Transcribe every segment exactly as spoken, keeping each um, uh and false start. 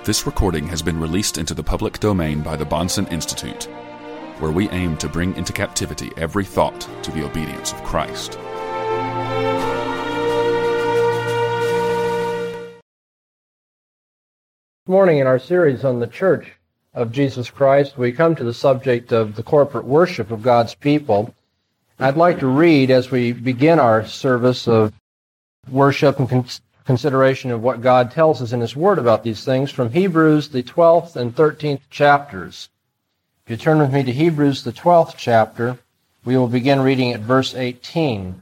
This recording has been released into the public domain by the Bahnsen Institute, where we aim to bring into captivity every thought to the obedience of Christ. This morning in our series on the Church of Jesus Christ, we come to the subject of the corporate worship of God's people. I'd like to read, as we begin our service of worship and con- consideration of what God tells us in His Word about these things, from Hebrews, the twelfth and thirteenth chapters. If you turn with me to Hebrews, the twelfth chapter, we will begin reading at verse eighteen.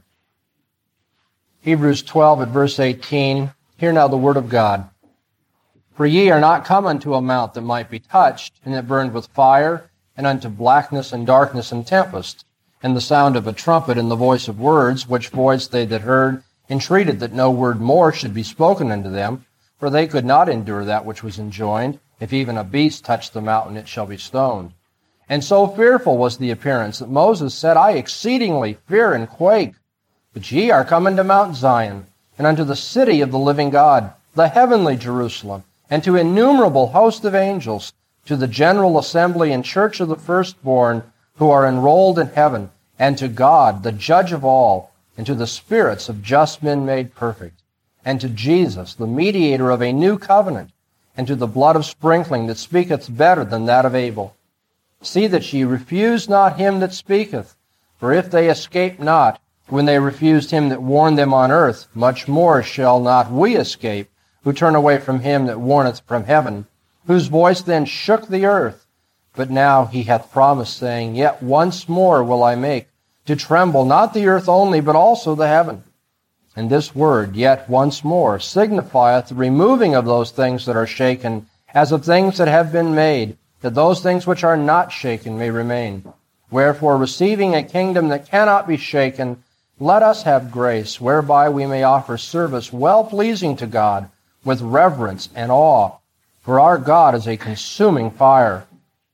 Hebrews twelve at verse eighteen, hear now the Word of God. For ye are not come unto a mount that might be touched, and that burned with fire, and unto blackness and darkness and tempest, and the sound of a trumpet and the voice of words, which voice they that heard entreated that no word more should be spoken unto them, for they could not endure that which was enjoined. If even a beast touch the mountain, it shall be stoned. And so fearful was the appearance that Moses said, I exceedingly fear and quake. But ye are come unto Mount Zion, and unto the city of the living God, the heavenly Jerusalem, and to innumerable host of angels, to the general assembly and church of the firstborn who are enrolled in heaven, and to God, the judge of all, and to the spirits of just men made perfect, and to Jesus, the mediator of a new covenant, and to the blood of sprinkling that speaketh better than that of Abel. See that ye refuse not him that speaketh, for if they escape not, when they refused him that warned them on earth, much more shall not we escape, who turn away from him that warneth from heaven, whose voice then shook the earth. But now he hath promised, saying, Yet once more will I make to tremble not the earth only, but also the heaven. And this word, yet once more, signifieth the removing of those things that are shaken, as of things that have been made, that those things which are not shaken may remain. Wherefore, receiving a kingdom that cannot be shaken, let us have grace, whereby we may offer service well-pleasing to God, with reverence and awe. For our God is a consuming fire.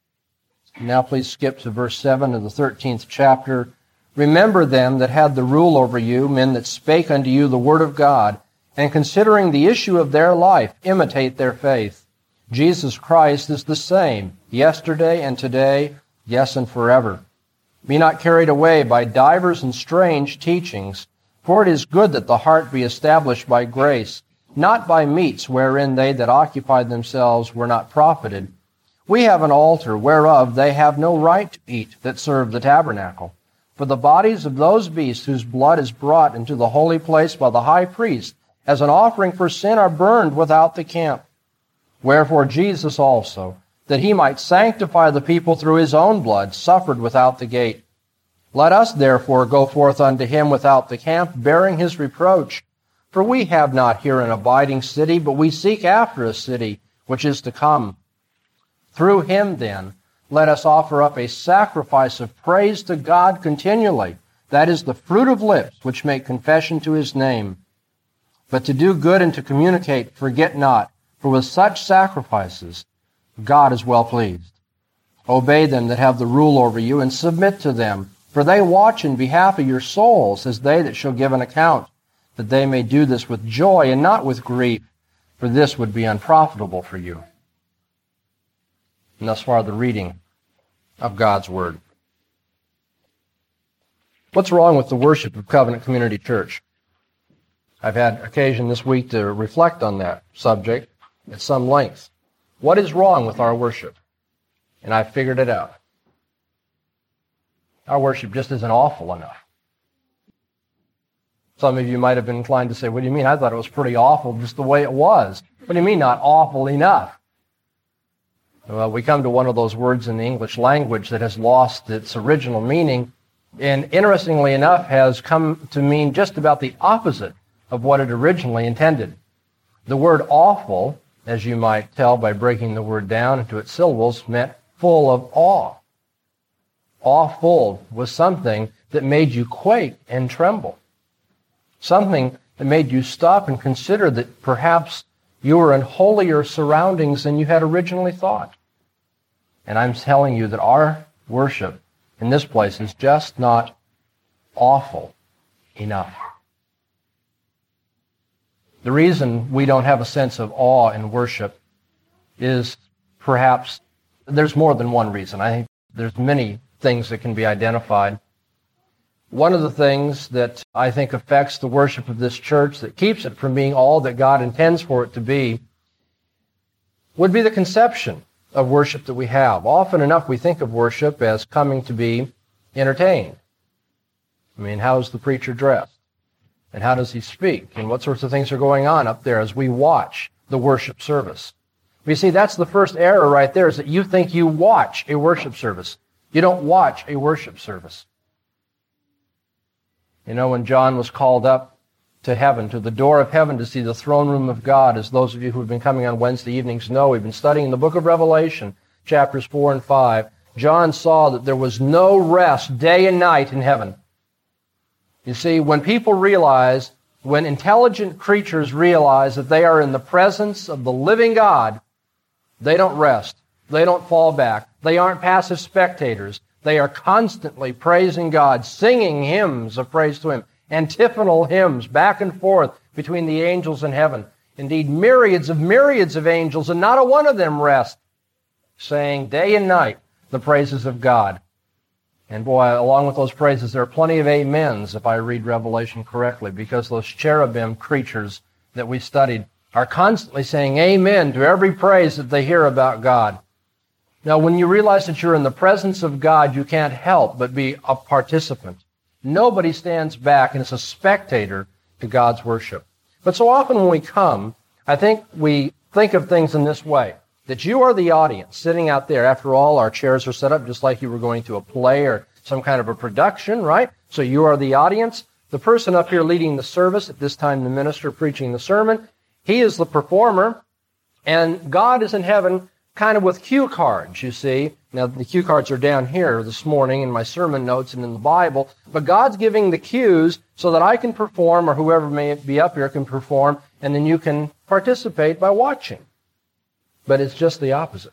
Now please skip to verse seven of the thirteenth chapter. Remember them that had the rule over you, men that spake unto you the word of God, and considering the issue of their life, imitate their faith. Jesus Christ is the same, yesterday and today, yes, and forever. Be not carried away by divers and strange teachings, for it is good that the heart be established by grace, not by meats wherein they that occupied themselves were not profited. We have an altar whereof they have no right to eat that serve the tabernacle. For the bodies of those beasts whose blood is brought into the holy place by the high priest as an offering for sin are burned without the camp. Wherefore Jesus also, that he might sanctify the people through his own blood, suffered without the gate. Let us therefore go forth unto him without the camp, bearing his reproach. For we have not here an abiding city, but we seek after a city which is to come. Through him then, let us offer up a sacrifice of praise to God continually. That is the fruit of lips which make confession to his name. But to do good and to communicate, forget not, for with such sacrifices God is well pleased. Obey them that have the rule over you, and submit to them, for they watch in behalf of your souls, as they that shall give an account, that they may do this with joy and not with grief, for this would be unprofitable for you. And thus far the reading of God's Word. What's wrong with the worship of Covenant Community Church? I've had occasion this week to reflect on that subject at some length. What is wrong with our worship? And I've figured it out. Our worship just isn't awful enough. Some of you might have been inclined to say, what do you mean? I thought it was pretty awful just the way it was. What do you mean not awful enough? Well, we come to one of those words in the English language that has lost its original meaning, and interestingly enough has come to mean just about the opposite of what it originally intended. The word awful, as you might tell by breaking the word down into its syllables, meant full of awe. Awful was something that made you quake and tremble. Something that made you stop and consider that perhaps you were in holier surroundings than you had originally thought. And I'm telling you that our worship in this place is just not awful enough. The reason we don't have a sense of awe in worship is perhaps, there's more than one reason. I think there's many things that can be identified. One of the things that I think affects the worship of this church, that keeps it from being all that God intends for it to be, would be the conception of worship that we have. Often enough we think of worship as coming to be entertained. I mean, how is the preacher dressed? And how does he speak? And what sorts of things are going on up there as we watch the worship service? You see, that's the first error right there, is that you think you watch a worship service. You don't watch a worship service. You know, when John was called up to heaven, to the door of heaven to see the throne room of God, as those of you who have been coming on Wednesday evenings know, we've been studying the book of Revelation, chapters four and five. John saw that there was no rest day and night in heaven. You see, when people realize, when intelligent creatures realize that they are in the presence of the living God, they don't rest. They don't fall back. They aren't passive spectators. They are constantly praising God, singing hymns of praise to Him, antiphonal hymns back and forth between the angels in heaven. Indeed, myriads of myriads of angels, and not a one of them rest, saying day and night the praises of God. And boy, along with those praises, there are plenty of amens, if I read Revelation correctly, because those cherubim creatures that we studied are constantly saying amen to every praise that they hear about God. Now, when you realize that you're in the presence of God, you can't help but be a participant. Nobody stands back and is a spectator to God's worship. But so often when we come, I think we think of things in this way, that you are the audience sitting out there. After all, our chairs are set up just like you were going to a play or some kind of a production, right? So you are the audience. The person up here leading the service, at this time the minister preaching the sermon, he is the performer, and God is in heaven kind of with cue cards, you see. Now, the cue cards are down here this morning in my sermon notes and in the Bible, but God's giving the cues so that I can perform, or whoever may be up here can perform, and then you can participate by watching. But it's just the opposite.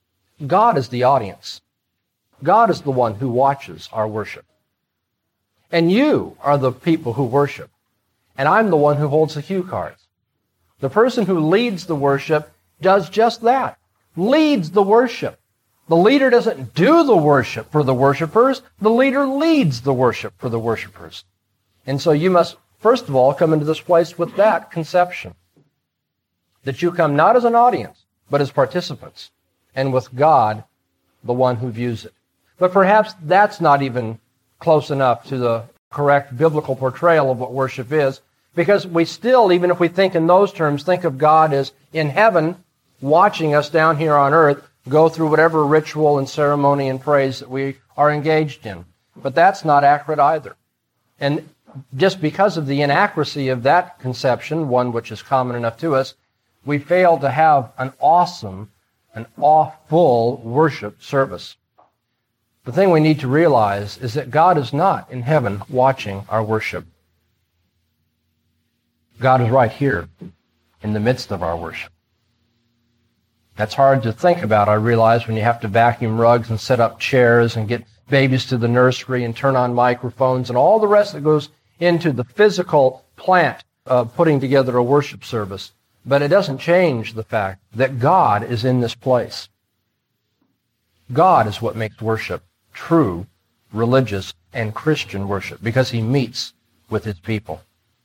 God is the audience. God is the one who watches our worship. And you are the people who worship. And I'm the one who holds the cue cards. The person who leads the worship does just that. Leads the worship. The leader doesn't do the worship for the worshipers. The leader leads the worship for the worshipers. And so you must, first of all, come into this place with that conception. That you come not as an audience, but as participants. And with God, the one who views it. But perhaps that's not even close enough to the correct biblical portrayal of what worship is. Because we still, even if we think in those terms, think of God as in heaven, watching us down here on earth, go through whatever ritual and ceremony and praise that we are engaged in. But that's not accurate either. And just because of the inaccuracy of that conception, one which is common enough to us, we fail to have an awesome, an awe-full worship service. The thing we need to realize is that God is not in heaven watching our worship. God is right here in the midst of our worship. That's hard to think about, I realize, when you have to vacuum rugs and set up chairs and get babies to the nursery and turn on microphones and all the rest that goes into the physical plant of putting together a worship service. But it doesn't change the fact that God is in this place. God is what makes worship true, religious, and Christian worship, because He meets with His people.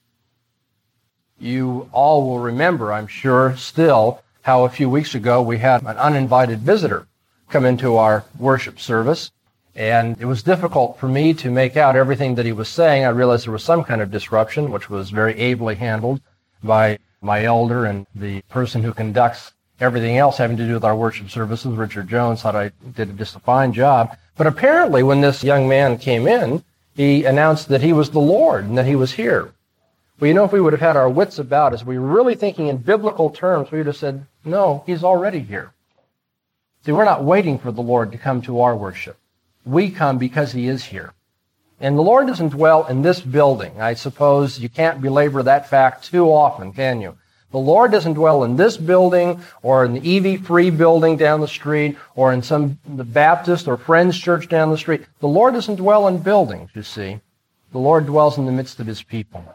You all will remember, I'm sure, still, how a few weeks ago we had an uninvited visitor come into our worship service, and it was difficult for me to make out everything that he was saying. I realized there was some kind of disruption, which was very ably handled by my elder and the person who conducts everything else having to do with our worship services, Richard Jones. Thought I did just a fine job. But apparently when this young man came in, he announced that he was the Lord and that He was here. Well, you know, if we would have had our wits about us, we were really thinking in biblical terms, we would have said, no, He's already here. See, we're not waiting for the Lord to come to our worship. We come because He is here. And the Lord doesn't dwell in this building. I suppose you can't belabor that fact too often, can you? The Lord doesn't dwell in this building or in the E V Free building down the street or in some the Baptist or Friends Church down the street. The Lord doesn't dwell in buildings, you see. The Lord dwells in the midst of His people.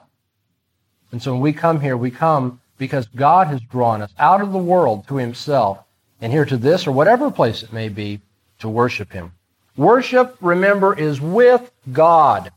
And so when we come here, we come because God has drawn us out of the world to Himself and here to this or whatever place it may be to worship Him. Worship, remember, is with God.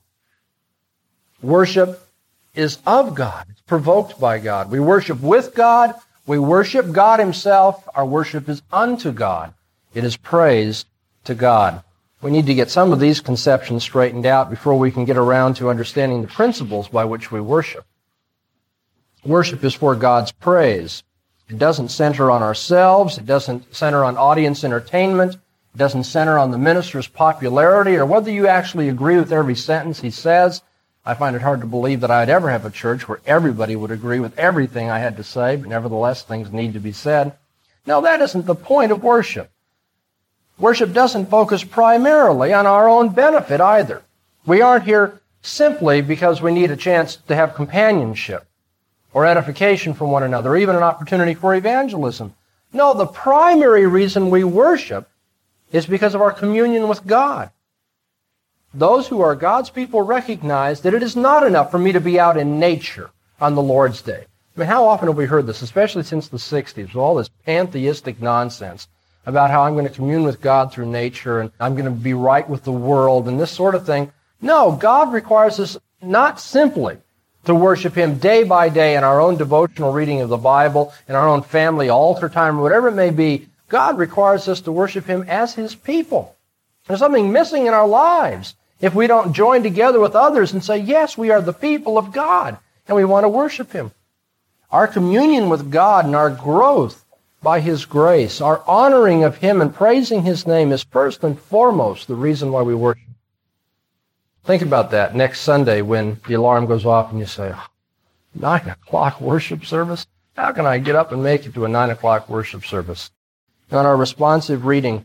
Worship is of God. It's provoked by God. We worship with God. We worship God Himself. Our worship is unto God. It is praise to God. We need to get some of these conceptions straightened out before we can get around to understanding the principles by which we worship. Worship is for God's praise. It doesn't center on ourselves. It doesn't center on audience entertainment. It doesn't center on the minister's popularity or whether you actually agree with every sentence he says. I find it hard to believe that I'd ever have a church where everybody would agree with everything I had to say, but nevertheless things need to be said. No, that isn't the point of worship. Worship doesn't focus primarily on our own benefit either. We aren't here simply because we need a chance to have companionship or edification from one another, or even an opportunity for evangelism. No, the primary reason we worship is because of our communion with God. Those who are God's people recognize that it is not enough for me to be out in nature on the Lord's Day. I mean, how often have we heard this, especially since the sixties, with all this pantheistic nonsense about how I'm going to commune with God through nature and I'm going to be right with the world and this sort of thing. No, God requires us not simply to worship Him day by day in our own devotional reading of the Bible, in our own family altar time, or whatever it may be. God requires us to worship Him as His people. There's something missing in our lives if we don't join together with others and say, yes, we are the people of God and we want to worship Him. Our communion with God and our growth by His grace, our honoring of Him and praising His name is first and foremost the reason why we worship. Think about that next Sunday when the alarm goes off and you say, oh, nine o'clock worship service? How can I get up and make it to a nine o'clock worship service? In our responsive reading,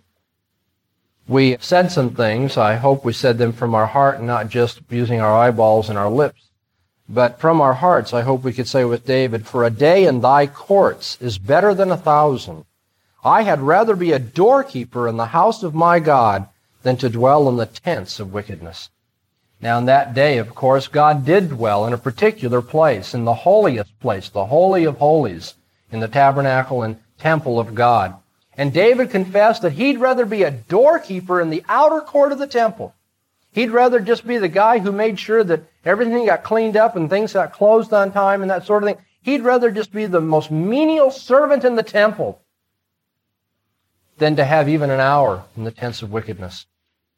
we said some things. I hope we said them from our heart and not just using our eyeballs and our lips. But from our hearts, I hope we could say with David, for a day in thy courts is better than a thousand. I had rather be a doorkeeper in the house of my God than to dwell in the tents of wickedness. Now, in that day, of course, God did dwell in a particular place, in the holiest place, the Holy of Holies, in the tabernacle and temple of God. And David confessed that he'd rather be a doorkeeper in the outer court of the temple. He'd rather just be the guy who made sure that everything got cleaned up and things got closed on time and that sort of thing. He'd rather just be the most menial servant in the temple than to have even an hour in the tents of wickedness.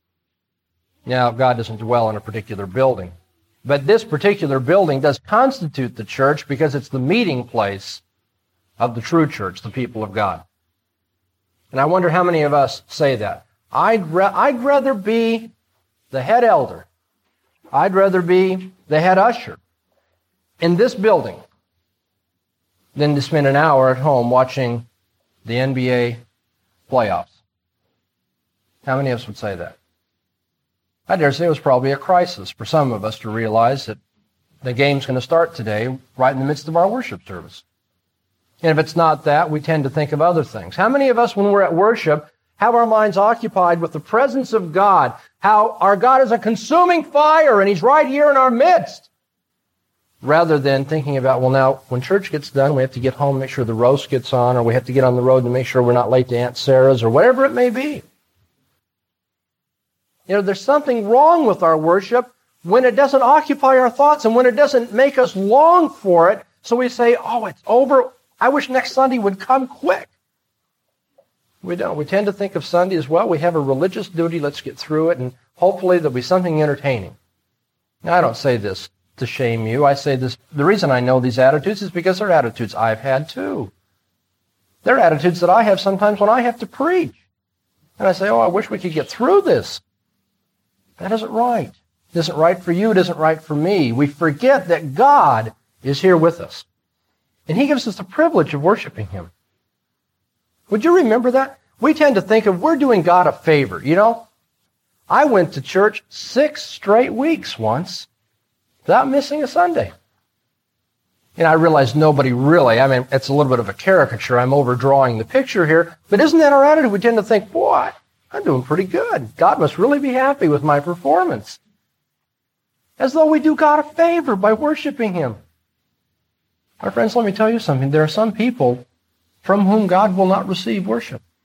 Now, God doesn't dwell in a particular building, but this particular building does constitute the church because it's the meeting place of the true church, the people of God. And I wonder how many of us say that. I'd, ra- I'd rather be the head elder. I'd rather be the head usher in this building than to spend an hour at home watching the N B A playoffs. How many of us would say that? I dare say it was probably a crisis for some of us to realize that the game's going to start today right in the midst of our worship service. And if it's not that, we tend to think of other things. How many of us, when we're at worship, have our minds occupied with the presence of God, how our God is a consuming fire and He's right here in our midst, rather than thinking about, well, now, when church gets done, we have to get home and make sure the roast gets on, or we have to get on the road to make sure we're not late to Aunt Sarah's, or whatever it may be. You know, there's something wrong with our worship when it doesn't occupy our thoughts and when it doesn't make us long for it, so we say, oh, it's over. I wish next Sunday would come quick. We don't. We tend to think of Sunday as, well, we have a religious duty, let's get through it, and hopefully there'll be something entertaining. Now, I don't say this to shame you. I say this, the reason I know these attitudes is because they're attitudes I've had too. They're attitudes that I have sometimes when I have to preach. And I say, oh, I wish we could get through this. That isn't right. It isn't right for you. It isn't right for me. We forget that God is here with us. And He gives us the privilege of worshiping Him. Would you remember that? We tend to think of we're doing God a favor. You know, I went to church six straight weeks once without missing a Sunday. And I realize nobody really, I mean, it's a little bit of a caricature. I'm overdrawing the picture here. But isn't that our attitude? We tend to think, boy, I'm doing pretty good. God must really be happy with my performance. As though we do God a favor by worshiping Him. My friends, let me tell you something. There are some people from whom God will not receive worship.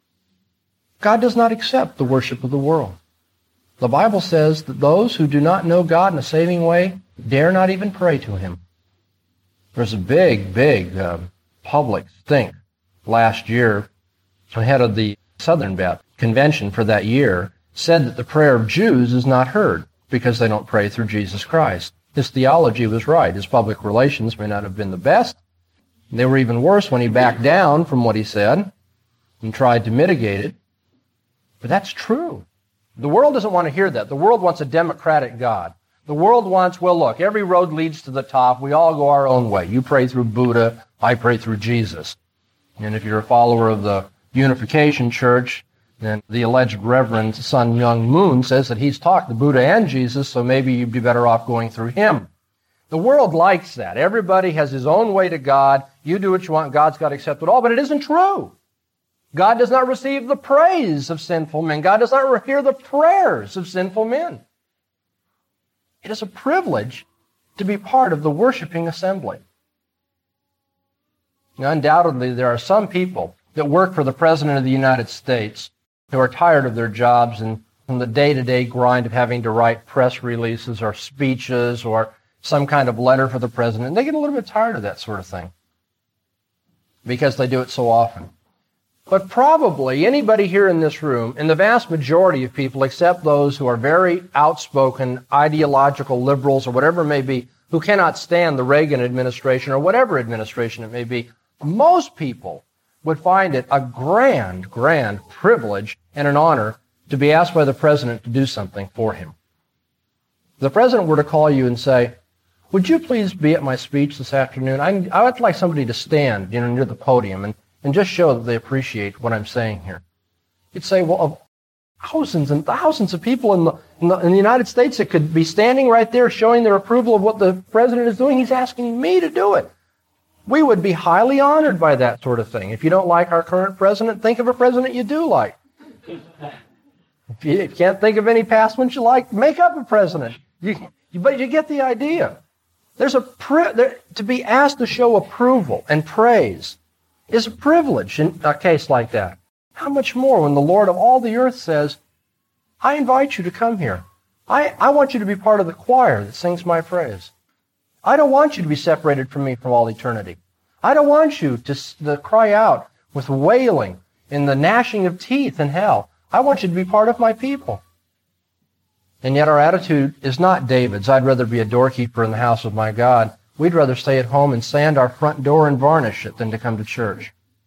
God does not accept the worship of the world. The Bible says that those who do not know God in a saving way dare not even pray to Him. There's a big, big uh, public stink last year. The head of the Southern Baptist Convention for that year said that the prayer of Jews is not heard because they don't pray through Jesus Christ. His theology was right. His public relations may not have been the best. They were even worse when he backed down from what he said and tried to mitigate it. But that's true. The world doesn't want to hear that. The world wants a democratic God. The world wants, well, look, every road leads to the top. We all go our own way. You pray through Buddha. I pray through Jesus. And if you're a follower of the Unification Church, then the alleged Reverend Sun Myung Moon says that he's talked to Buddha and Jesus, so maybe you'd be better off going through him. The world likes that. Everybody has his own way to God. You do what you want. God's got to accept it all. But it isn't true. God does not receive the praise of sinful men. God does not hear the prayers of sinful men. It is a privilege to be part of the worshiping assembly. Now, undoubtedly, there are some people that work for the President of the United States who are tired of their jobs and from the day-to-day grind of having to write press releases or speeches or some kind of letter for the President. And they get a little bit tired of that sort of thing because they do it so often. But probably anybody here in this room, and the vast majority of people, except those who are very outspoken, ideological liberals or whatever it may be, who cannot stand the Reagan administration or whatever administration it may be, most people would find it a grand, grand privilege and an honor to be asked by the President to do something for him. If the President were to call you and say, would you please be at my speech this afternoon? I, I would like somebody to stand, you know, near the podium and And just show that they appreciate what I'm saying here. You'd say, well, of thousands and thousands of people in the, in the in the United States that could be standing right there showing their approval of what the President is doing, he's asking me to do it. We would be highly honored by that sort of thing. If you don't like our current president, think of a president you do like. If you, if you can't think of any past ones you like, make up a president. You, but you get the idea. There's a pri- there, to be asked to show approval and praise is a privilege in a case like that. How much more when the Lord of all the earth says, I invite you to come here. I, I want you to be part of the choir that sings my praise. I don't want you to be separated from me from all eternity. I don't want you to, to cry out with wailing and the gnashing of teeth in hell. I want you to be part of my people. And yet our attitude is not David's. I'd rather be a doorkeeper in the house of my God. We'd rather stay at home and sand our front door and varnish it than to come to church.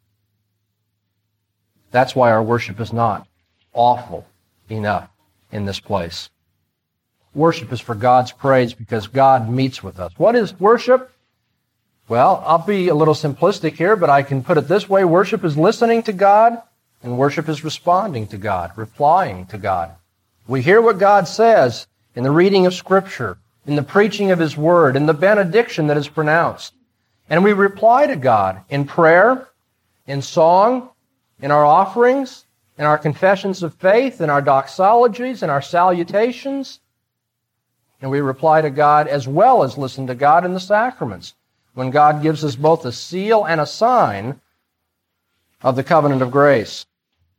That's why our worship is not awful enough in this place. Worship is for God's praise because God meets with us. What is worship? Well, I'll be a little simplistic here, but I can put it this way. Worship is listening to God, and worship is responding to God, replying to God. We hear what God says in the reading of Scripture, in the preaching of His Word, in the benediction that is pronounced. And we reply to God in prayer, in song, in our offerings, in our confessions of faith, in our doxologies, in our salutations. And we reply to God as well as listen to God in the sacraments, when God gives us both a seal and a sign of the covenant of grace.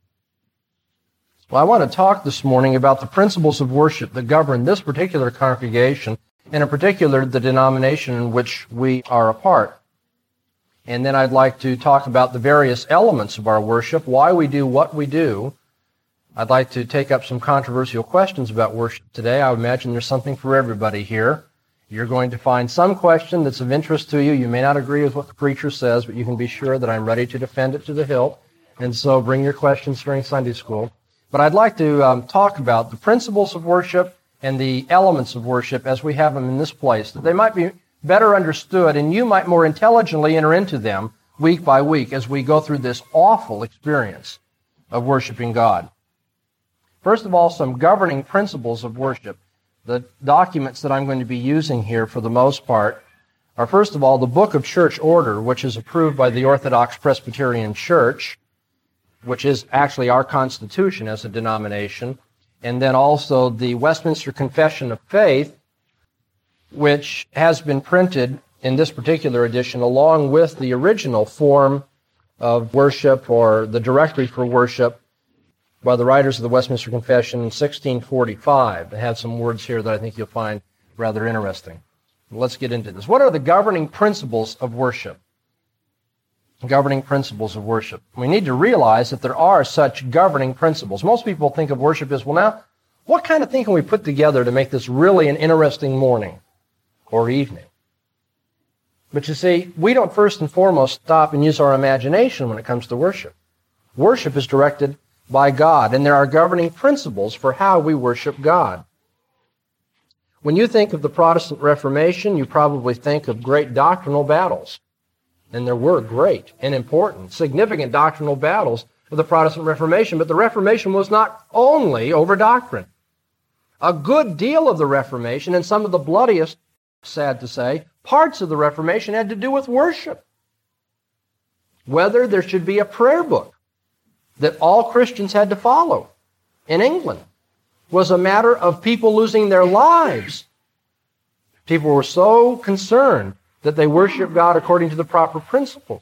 Well, I want to talk this morning about the principles of worship that govern this particular congregation, and in particular the denomination in which we are a part. And then I'd like to talk about the various elements of our worship, why we do what we do. I'd like to take up some controversial questions about worship today. I would imagine there's something for everybody here. You're going to find some question that's of interest to you. You may not agree with what the preacher says, but you can be sure that I'm ready to defend it to the hilt. And so bring your questions during Sunday school. But I'd like to um, talk about the principles of worship and the elements of worship as we have them in this place, that they might be better understood and you might more intelligently enter into them week by week as we go through this awful experience of worshiping God. First of all, some governing principles of worship. The documents that I'm going to be using here for the most part are, first of all, the Book of Church Order, which is approved by the Orthodox Presbyterian Church, which is actually our constitution as a denomination, and then also the Westminster Confession of Faith, which has been printed in this particular edition along with the original form of worship or the directory for worship by the writers of the Westminster Confession in sixteen forty-five. They have some words here that I think you'll find rather interesting. Let's get into this. What are the governing principles of worship? Governing principles of worship. We need to realize that there are such governing principles. Most people think of worship as, well, now, what kind of thing can we put together to make this really an interesting morning or evening? But you see, we don't first and foremost stop and use our imagination when it comes to worship. Worship is directed by God, and there are governing principles for how we worship God. When you think of the Protestant Reformation, you probably think of great doctrinal battles. And there were great and important, significant doctrinal battles of the Protestant Reformation, but the Reformation was not only over doctrine. A good deal of the Reformation, and some of the bloodiest, sad to say, parts of the Reformation had to do with worship. Whether there should be a prayer book that all Christians had to follow in England was a matter of people losing their lives. People were so concerned that they worship God according to the proper principles.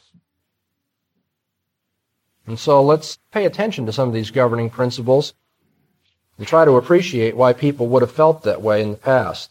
And so let's pay attention to some of these governing principles and try to appreciate why people would have felt that way in the past.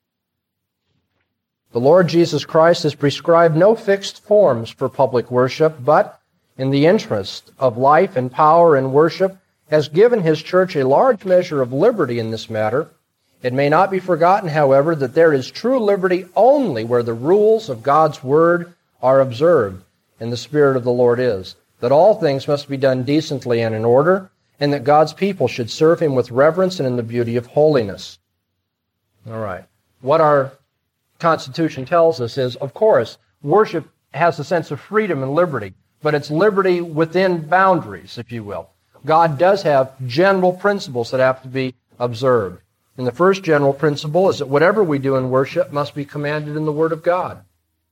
The Lord Jesus Christ has prescribed no fixed forms for public worship, but in the interest of life and power in worship, has given His church a large measure of liberty in this matter. It may not be forgotten, however, that there is true liberty only where the rules of God's Word are observed and the Spirit of the Lord is, that all things must be done decently and in order, and that God's people should serve Him with reverence and in the beauty of holiness. All right. What our Constitution tells us is, of course, worship has a sense of freedom and liberty, but it's liberty within boundaries, if you will. God does have general principles that have to be observed. And the first general principle is that whatever we do in worship must be commanded in the Word of God.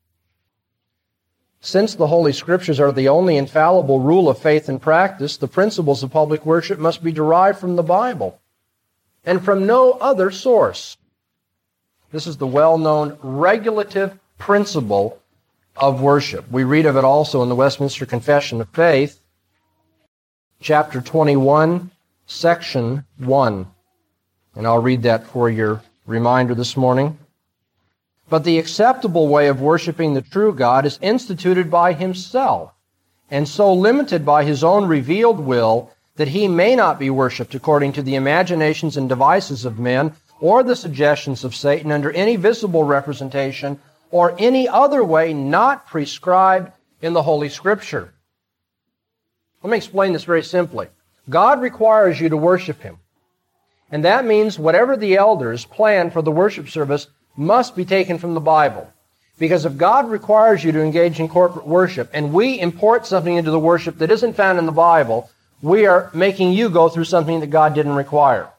Since the Holy Scriptures are the only infallible rule of faith and practice, the principles of public worship must be derived from the Bible and from no other source. This is the well-known regulative principle of worship. We read of it also in the Westminster Confession of Faith, chapter twenty-one, section one. And I'll read that for your reminder this morning. But the acceptable way of worshiping the true God is instituted by Himself, and so limited by His own revealed will that He may not be worshipped according to the imaginations and devices of men or the suggestions of Satan under any visible representation or any other way not prescribed in the Holy Scripture. Let me explain this very simply. God requires you to worship Him. And that means whatever the elders plan for the worship service must be taken from the Bible. Because if God requires you to engage in corporate worship and we import something into the worship that isn't found in the Bible, we are making you go through something that God didn't require.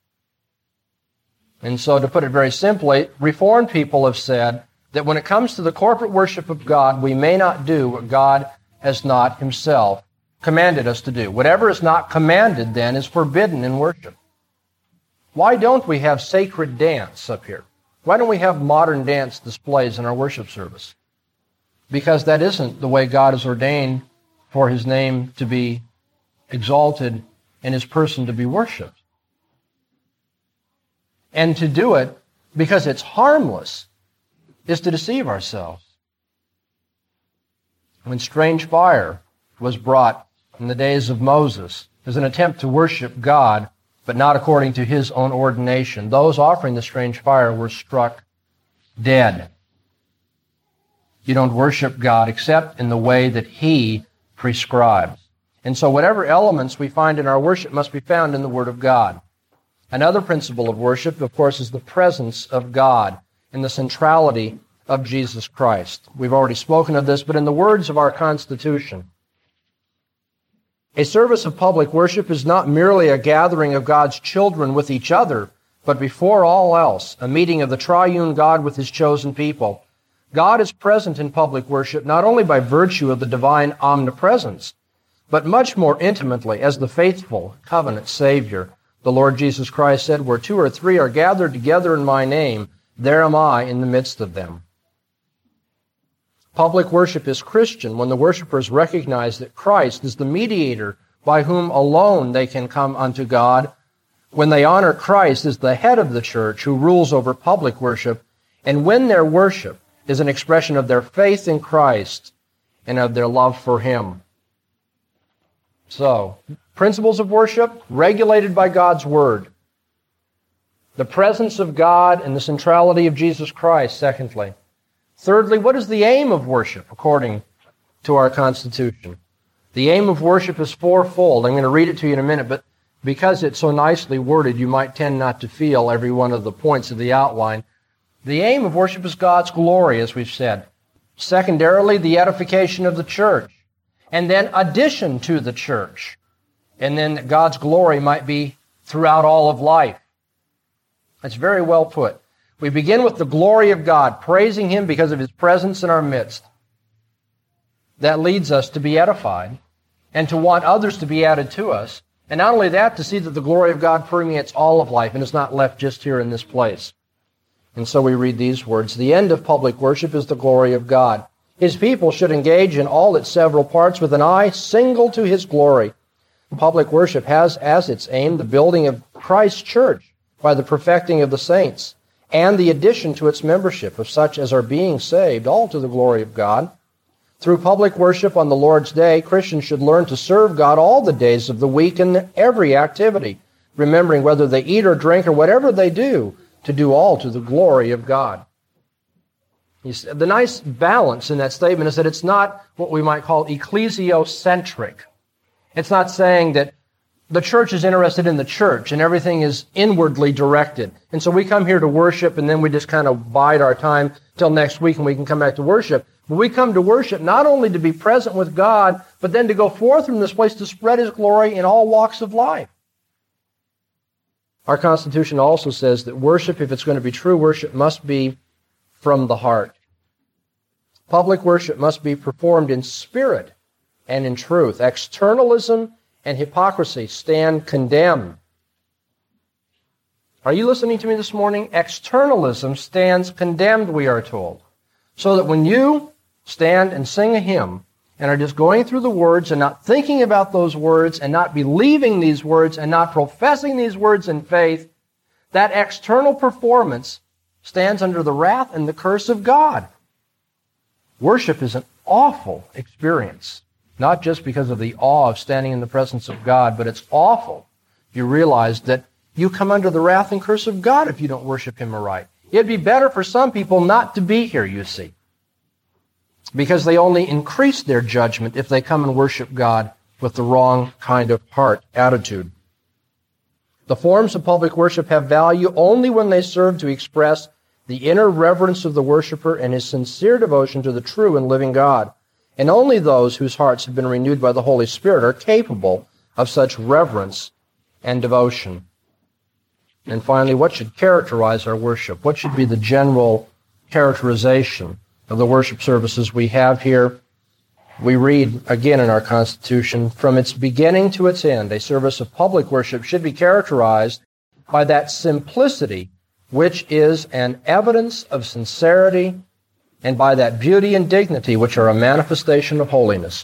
And so to put it very simply, Reformed people have said that when it comes to the corporate worship of God, we may not do what God has not Himself commanded us to do. Whatever is not commanded then is forbidden in worship. Why don't we have sacred dance up here? Why don't we have modern dance displays in our worship service? Because that isn't the way God has ordained for His name to be exalted and His person to be worshipped. And to do it because it's harmless is to deceive ourselves. When strange fire was brought in the days of Moses as an attempt to worship God, but not according to His own ordination, those offering the strange fire were struck dead. You don't worship God except in the way that He prescribes. And so whatever elements we find in our worship must be found in the Word of God. Another principle of worship, of course, is the presence of God and the centrality of Jesus Christ. We've already spoken of this, but in the words of our Constitution, a service of public worship is not merely a gathering of God's children with each other, but before all else, a meeting of the triune God with His chosen people. God is present in public worship not only by virtue of the divine omnipresence, but much more intimately as the faithful covenant Savior. The Lord Jesus Christ said, "Where two or three are gathered together in my name, there am I in the midst of them." Public worship is Christian when the worshipers recognize that Christ is the mediator by whom alone they can come unto God, when they honor Christ as the head of the church who rules over public worship, and when their worship is an expression of their faith in Christ and of their love for Him. So, principles of worship regulated by God's Word. The presence of God and the centrality of Jesus Christ, secondly. Thirdly, what is the aim of worship according to our Constitution? The aim of worship is fourfold. I'm going to read it to you in a minute, but because it's so nicely worded, you might tend not to feel every one of the points of the outline. The aim of worship is God's glory, as we've said. Secondarily, the edification of the church. And then addition to the church. And then God's glory might be throughout all of life. That's very well put. We begin with the glory of God, praising Him because of His presence in our midst. That leads us to be edified and to want others to be added to us. And not only that, to see that the glory of God permeates all of life and is not left just here in this place. And so we read these words, "The end of public worship is the glory of God. His people should engage in all its several parts with an eye single to His glory. Public worship has as its aim the building of Christ's church by the perfecting of the saints, and the addition to its membership of such as are being saved, all to the glory of God. Through public worship on the Lord's Day, Christians should learn to serve God all the days of the week in every activity, remembering whether they eat or drink or whatever they do, to do all to the glory of God." The nice balance in that statement is that it's not what we might call ecclesiocentric. It's not saying that the church is interested in the church and everything is inwardly directed. And so we come here to worship and then we just kind of bide our time till next week and we can come back to worship. But we come to worship not only to be present with God, but then to go forth from this place to spread His glory in all walks of life. Our Constitution also says that worship, if it's going to be true worship, must be from the heart. Public worship must be performed in spirit and in truth. Externalism and hypocrisy stand condemned. Are you listening to me this morning? Externalism stands condemned, we are told. So that when you stand and sing a hymn and are just going through the words and not thinking about those words and not believing these words and not professing these words in faith, that external performance stands under the wrath and the curse of God. Worship is an awful experience, not just because of the awe of standing in the presence of God, but it's awful. You realize that you come under the wrath and curse of God if you don't worship Him aright. It'd be better for some people not to be here, you see, because they only increase their judgment if they come and worship God with the wrong kind of heart attitude. The forms of public worship have value only when they serve to express the inner reverence of the worshiper and his sincere devotion to the true and living God. And only those whose hearts have been renewed by the Holy Spirit are capable of such reverence and devotion. And finally, what should characterize our worship? What should be the general characterization of the worship services we have here? We read again in our Constitution, "From its beginning to its end, a service of public worship should be characterized by that simplicity which is an evidence of sincerity, and by that beauty and dignity which are a manifestation of holiness."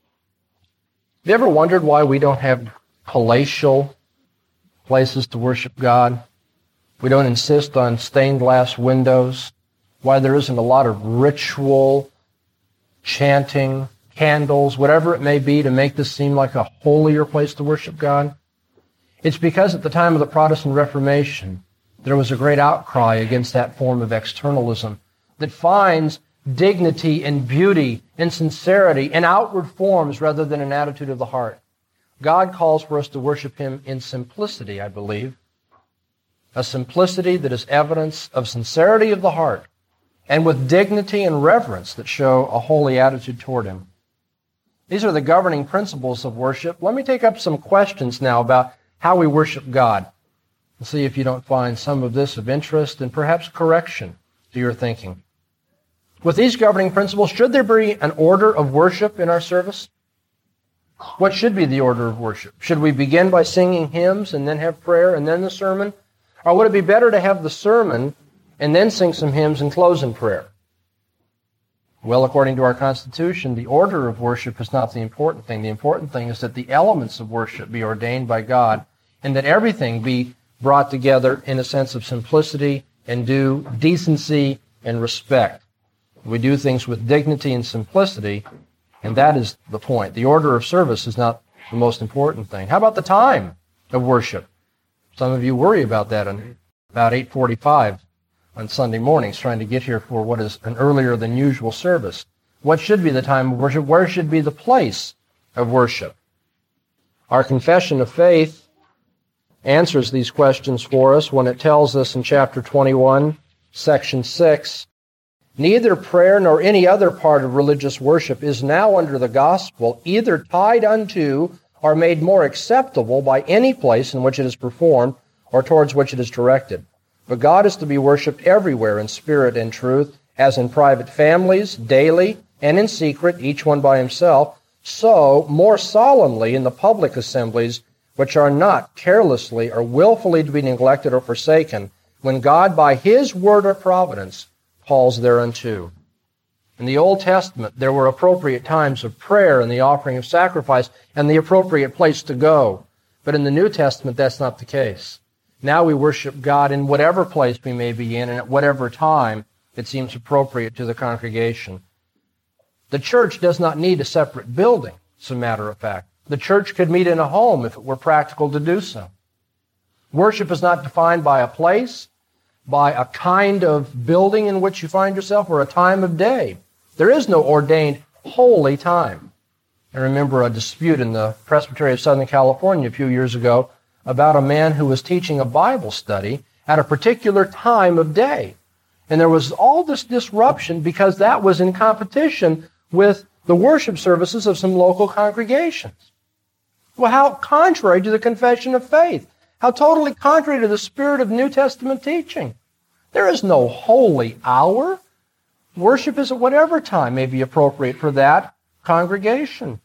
Have you ever wondered why we don't have palatial places to worship God? We don't insist on stained glass windows, why there isn't a lot of ritual, chanting, candles, whatever it may be to make this seem like a holier place to worship God? It's because at the time of the Protestant Reformation, there was a great outcry against that form of externalism that finds dignity and beauty and sincerity in outward forms rather than an attitude of the heart. God calls for us to worship Him in simplicity, I believe, a simplicity that is evidence of sincerity of the heart, and with dignity and reverence that show a holy attitude toward Him. These are the governing principles of worship. Let me take up some questions now about how we worship God, and see if you don't find some of this of interest and perhaps correction to your thinking. With these governing principles, should there be an order of worship in our service? What should be the order of worship? Should we begin by singing hymns and then have prayer and then the sermon? Or would it be better to have the sermon and then sing some hymns and close in prayer? Well, according to our Constitution, the order of worship is not the important thing. The important thing is that the elements of worship be ordained by God and that everything be brought together in a sense of simplicity and due decency and respect. We do things with dignity and simplicity, and that is the point. The order of service is not the most important thing. How about the time of worship? Some of you worry about that on about eight forty-five on Sunday mornings, trying to get here for what is an earlier than usual service. What should be the time of worship? Where should be the place of worship? Our confession of faith answers these questions for us when it tells us in chapter twenty-one, section six, neither prayer nor any other part of religious worship is now under the gospel either tied unto or made more acceptable by any place in which it is performed or towards which it is directed. But God is to be worshipped everywhere in spirit and truth, as in private families, daily, and in secret, each one by himself, so more solemnly in the public assemblies, which are not carelessly or willfully to be neglected or forsaken, when God by his word or providence calls thereunto. In the Old Testament, there were appropriate times of prayer and the offering of sacrifice and the appropriate place to go. But in the New Testament, that's not the case. Now we worship God in whatever place we may be in and at whatever time it seems appropriate to the congregation. The church does not need a separate building, as a matter of fact. The church could meet in a home if it were practical to do so. Worship is not defined by a place, by a kind of building in which you find yourself, or a time of day. There is no ordained holy time. I remember a dispute in the Presbytery of Southern California a few years ago about a man who was teaching a Bible study at a particular time of day. And there was all this disruption because that was in competition with the worship services of some local congregations. Well, how contrary to the confession of faith. How totally contrary to the spirit of New Testament teaching. There is no holy hour. Worship is at whatever time may be appropriate for that congregation.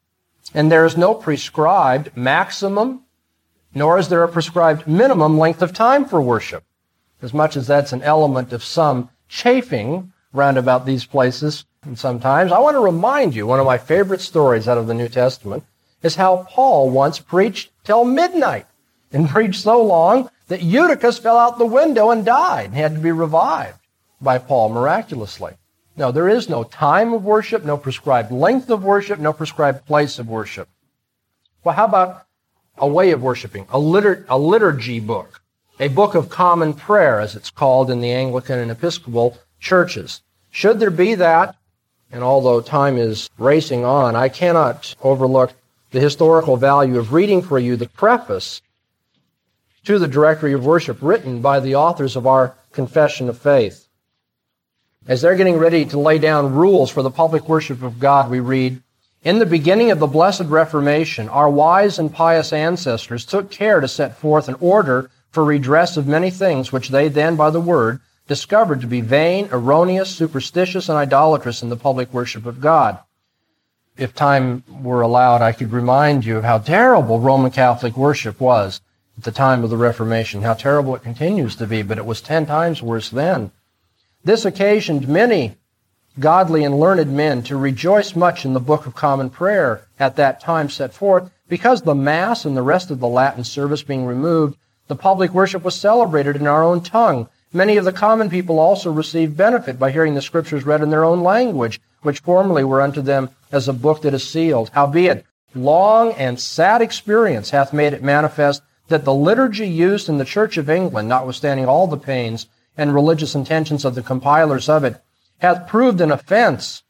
And there is no prescribed maximum, nor is there a prescribed minimum length of time for worship. As much as that's an element of some chafing round about these places, and sometimes, I want to remind you, one of my favorite stories out of the New Testament is how Paul once preached till midnight, and preached so long that Eutychus fell out the window and died, and had to be revived by Paul miraculously. No, there is no time of worship, no prescribed length of worship, no prescribed place of worship. Well, how about a way of worshiping, a, litur- a liturgy book, a book of common prayer, as it's called in the Anglican and Episcopal churches? Should there be that? And although time is racing on, I cannot overlook the historical value of reading for you the preface to the Directory of Worship written by the authors of our Confession of Faith. As they're getting ready to lay down rules for the public worship of God, we read, in the beginning of the Blessed Reformation, our wise and pious ancestors took care to set forth an order for redress of many things which they then, by the word, discovered to be vain, erroneous, superstitious, and idolatrous in the public worship of God. If time were allowed, I could remind you of how terrible Roman Catholic worship was at the time of the Reformation, how terrible it continues to be, but it was ten times worse then. This occasioned many godly and learned men to rejoice much in the Book of Common Prayer at that time set forth, because the Mass and the rest of the Latin service being removed, the public worship was celebrated in our own tongue. Many of the common people also received benefit by hearing the Scriptures read in their own language, which formerly were unto them as a book that is sealed. Howbeit, long and sad experience hath made it manifest that the liturgy used in the Church of England, notwithstanding all the pains and religious intentions of the compilers of it, hath proved an offense,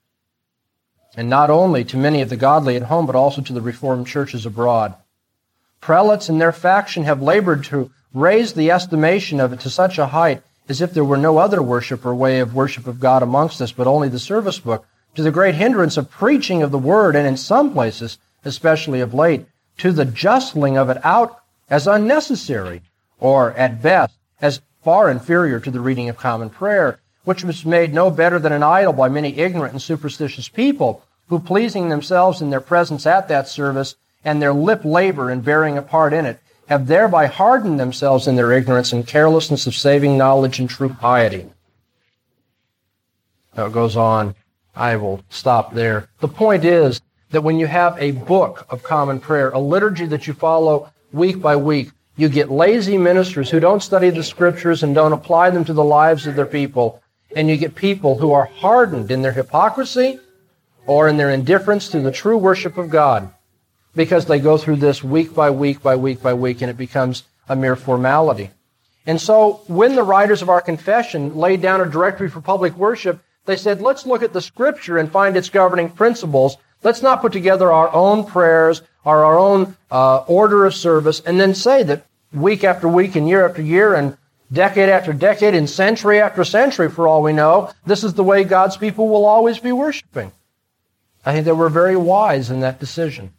and not only to many of the godly at home, but also to the Reformed churches abroad. Prelates and their faction have labored to raise the estimation of it to such a height as if there were no other worship or way of worship of God amongst us, but only the service book, to the great hindrance of preaching of the word, and in some places, especially of late, to the justling of it out as unnecessary, or at best, as far inferior to the reading of common prayer, which was made no better than an idol by many ignorant and superstitious people, who, pleasing themselves in their presence at that service, and their lip labor in bearing a part in it, have thereby hardened themselves in their ignorance and carelessness of saving knowledge and true piety. Now it goes on. I will stop there. The point is that when you have a book of common prayer, a liturgy that you follow week by week, you get lazy ministers who don't study the Scriptures and don't apply them to the lives of their people, and you get people who are hardened in their hypocrisy or in their indifference to the true worship of God because they go through this week by week by week by week, and it becomes a mere formality. And so when the writers of our confession laid down a directory for public worship, they said, let's look at the Scripture and find its governing principles. Let's not put together our own prayers or our own uh, order of service and then say that week after week and year after year and decade after decade and century after century, for all we know, this is the way God's people will always be worshiping. I think they were very wise in that decision.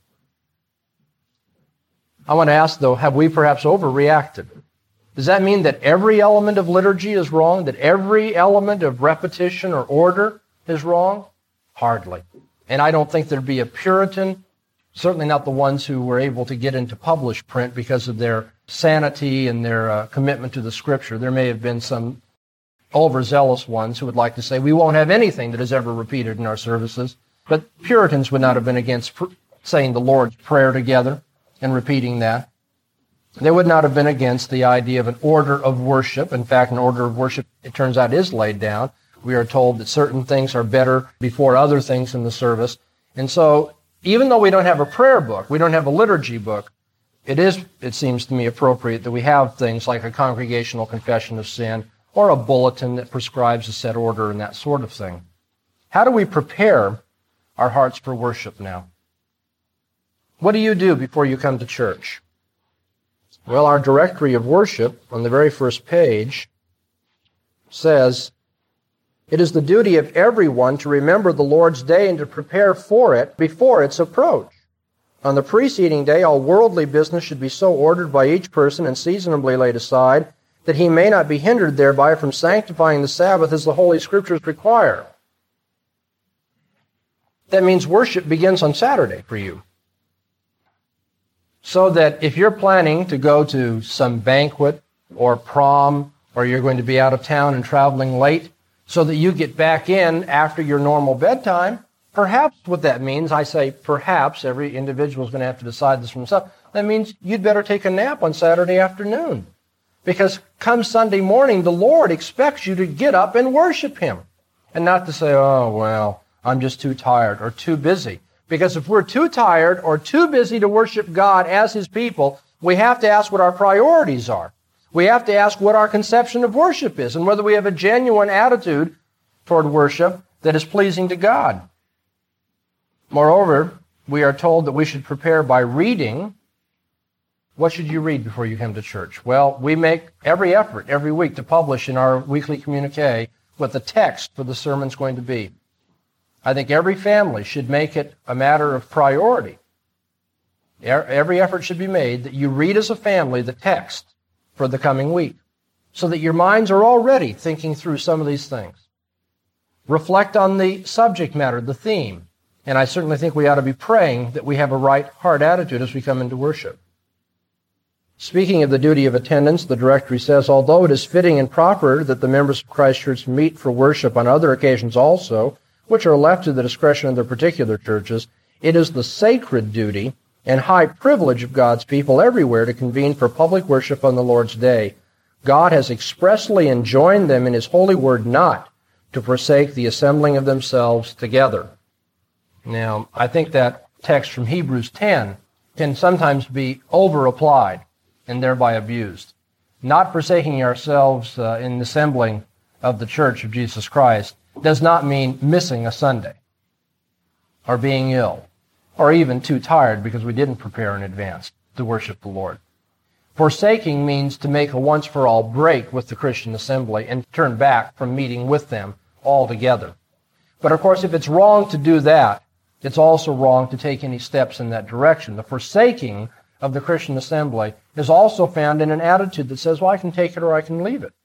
I want to ask, though, have we perhaps overreacted? Does that mean that every element of liturgy is wrong? That every element of repetition or order is wrong? Hardly. And I don't think there'd be a Puritan, certainly not the ones who were able to get into published print because of their sanity and their uh, commitment to the Scripture. There may have been some overzealous ones who would like to say, we won't have anything that is ever repeated in our services. But Puritans would not have been against pr- saying the Lord's Prayer together and repeating that. They would not have been against the idea of an order of worship. In fact, an order of worship, it turns out, is laid down. We are told that certain things are better before other things in the service. And so, even though we don't have a prayer book, we don't have a liturgy book, it is, it seems to me, appropriate that we have things like a congregational confession of sin or a bulletin that prescribes a set order and that sort of thing. How do we prepare our hearts for worship now? What do you do before you come to church? Well, our directory of worship on the very first page says, it is the duty of everyone to remember the Lord's day and to prepare for it before its approach. On the preceding day, all worldly business should be so ordered by each person and seasonably laid aside that he may not be hindered thereby from sanctifying the Sabbath as the Holy Scriptures require. That means worship begins on Saturday for you. So that if you're planning to go to some banquet or prom, or you're going to be out of town and traveling late, so that you get back in after your normal bedtime, perhaps what that means, I say perhaps, every individual is going to have to decide this for himself, that means you'd better take a nap on Saturday afternoon. Because come Sunday morning, the Lord expects you to get up and worship Him. And not to say, oh, well, I'm just too tired or too busy. Because if we're too tired or too busy to worship God as His people, we have to ask what our priorities are. We have to ask what our conception of worship is and whether we have a genuine attitude toward worship that is pleasing to God. Moreover, we are told that we should prepare by reading. What should you read before you come to church? Well, we make every effort every week to publish in our weekly communique what the text for the sermon's going to be. I think every family should make it a matter of priority. Every effort should be made that you read as a family the text for the coming week so that your minds are already thinking through some of these things. Reflect on the subject matter, the theme. And I certainly think we ought to be praying that we have a right heart attitude as we come into worship. Speaking of the duty of attendance, the directory says, although it is fitting and proper that the members of Christ Church meet for worship on other occasions also, which are left to the discretion of their particular churches, it is the sacred duty and high privilege of God's people everywhere to convene for public worship on the Lord's day. God has expressly enjoined them in His holy word not to forsake the assembling of themselves together. Now, I think that text from Hebrews ten can sometimes be over-applied and thereby abused. Not forsaking ourselves uh, in the assembling of the church of Jesus Christ does not mean missing a Sunday or being ill or even too tired because we didn't prepare in advance to worship the Lord. Forsaking means to make a once-for-all break with the Christian assembly and turn back from meeting with them altogether. But of course, if it's wrong to do that, it's also wrong to take any steps in that direction. The forsaking of the Christian assembly is also found in an attitude that says, well, I can take it or I can leave it.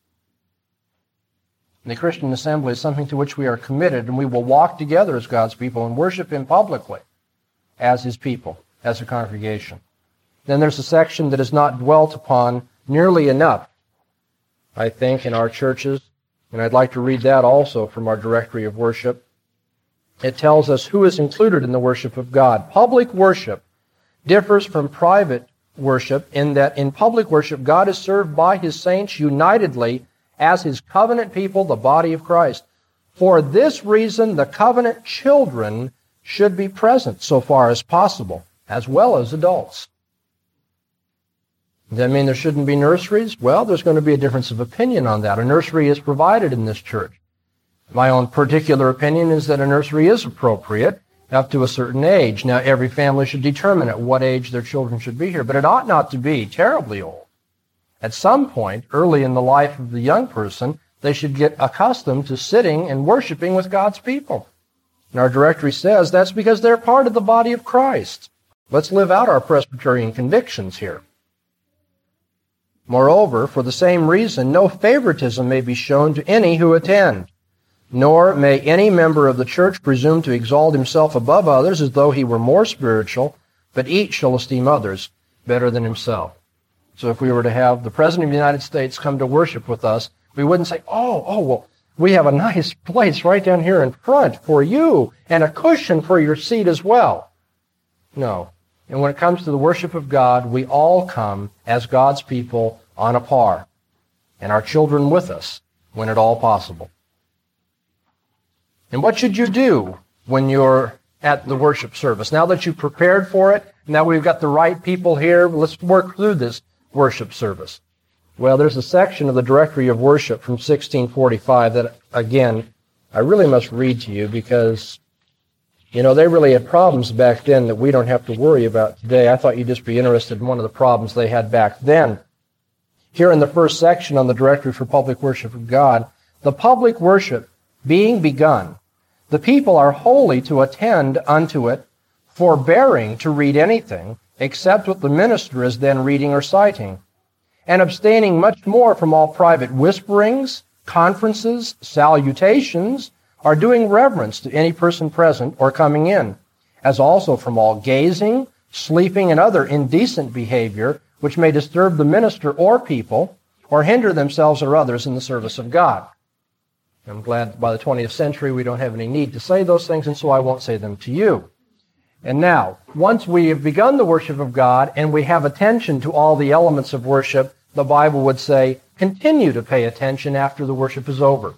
And the Christian assembly is something to which we are committed, and we will walk together as God's people and worship Him publicly as His people, as a congregation. Then there's a section that is not dwelt upon nearly enough, I think, in our churches, and I'd like to read that also from our directory of worship. it tells us who is included in the worship of God. Public worship differs from private worship in that in public worship, God is served by His saints unitedly as His covenant people, the body of Christ. For this reason, the covenant children should be present so far as possible, as well as adults. Does that mean there shouldn't be nurseries? Well, there's going to be a difference of opinion on that. A nursery is provided in this church. My own particular opinion is that a nursery is appropriate up to a certain age. Now, every family should determine at what age their children should be here, but it ought not to be terribly old. At some point, early in the life of the young person, they should get accustomed to sitting and worshiping with God's people. And our directory says that's because they're part of the body of Christ. Let's live out our Presbyterian convictions here. Moreover, for the same reason, no favoritism may be shown to any who attend, nor may any member of the church presume to exalt himself above others as though he were more spiritual, but each shall esteem others better than himself. So if we were to have the President of the United States come to worship with us, we wouldn't say, oh, oh, well, we have a nice place right down here in front for you and a cushion for your seat as well. No. And when it comes to the worship of God, we all come as God's people on a par, and our children with us when at all possible. And what should you do when you're at the worship service? Now that you've prepared for it, now we've got the right people here, let's work through this worship service. Well, there's a section of the Directory of Worship from sixteen forty-five that, again, I really must read to you because, you know, they really had problems back then that we don't have to worry about today. I thought you'd just be interested in one of the problems they had back then. Here in the first section on the Directory for Public Worship of God, the public worship being begun, the people are wholly to attend unto it, forbearing to read anything, except what the minister is then reading or citing, and abstaining much more from all private whisperings, conferences, salutations, or doing reverence to any person present or coming in, as also from all gazing, sleeping, and other indecent behavior, which may disturb the minister or people, or hinder themselves or others in the service of God. I'm glad by the twentieth century we don't have any need to say those things, and so I won't say them to you. And now, once we have begun the worship of God and we have attention to all the elements of worship, the Bible would say, continue to pay attention after the worship is over.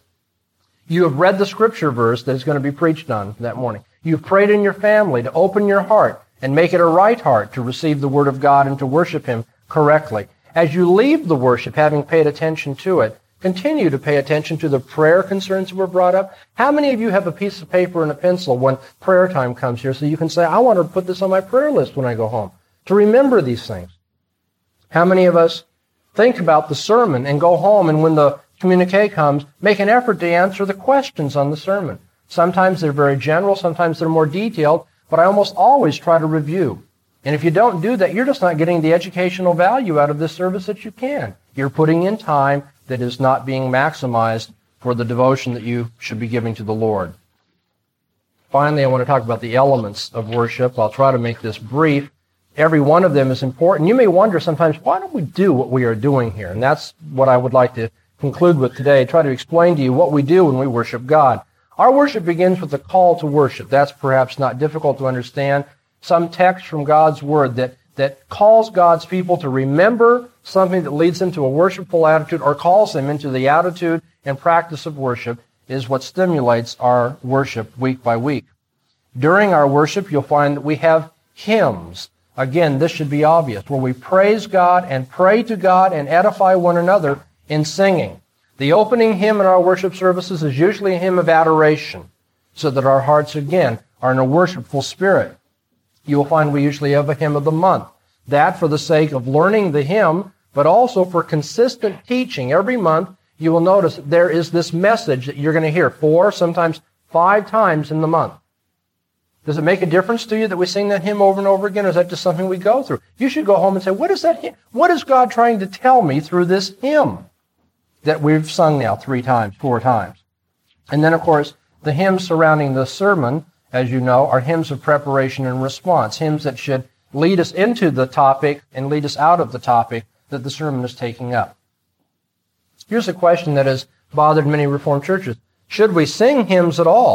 You have read the scripture verse that is going to be preached on that morning. You've prayed in your family to open your heart and make it a right heart to receive the Word of God and to worship Him correctly. As you leave the worship, having paid attention to it, continue to pay attention to the prayer concerns that were brought up. How many of you have a piece of paper and a pencil when prayer time comes here so you can say, I want to put this on my prayer list when I go home, to remember these things? How many of us think about the sermon and go home and when the communique comes, make an effort to answer the questions on the sermon? Sometimes they're very general, sometimes they're more detailed, but I almost always try to review. And if you don't do that, you're just not getting the educational value out of this service that you can. You're putting in time that is not being maximized for the devotion that you should be giving to the Lord. Finally, I want to talk about the elements of worship. I'll try to make this brief. Every one of them is important. You may wonder sometimes, why don't we do what we are doing here? And that's what I would like to conclude with today, try to explain to you what we do when we worship God. Our worship begins with the call to worship. That's perhaps not difficult to understand. Some text from God's Word that, that calls God's people to remember something that leads them to a worshipful attitude or calls them into the attitude and practice of worship is what stimulates our worship week by week. During our worship, you'll find that we have hymns. Again, this should be obvious, where we praise God and pray to God and edify one another in singing. The opening hymn in our worship services is usually a hymn of adoration, so that our hearts, again, are in a worshipful spirit. You'll find we usually have a hymn of the month. That for the sake of learning the hymn, but also for consistent teaching. Every month, you will notice that there is this message that you're going to hear four, sometimes five times in the month. Does it make a difference to you that we sing that hymn over and over again, or is that just something we go through? You should go home and say, what is that hymn? What is God trying to tell me through this hymn that we've sung now three times, four times? And then, of course, the hymns surrounding the sermon, as you know, are hymns of preparation and response, hymns that should lead us into the topic and lead us out of the topic that the sermon is taking up. Here's a question that has bothered many Reformed churches. Should we sing hymns at all,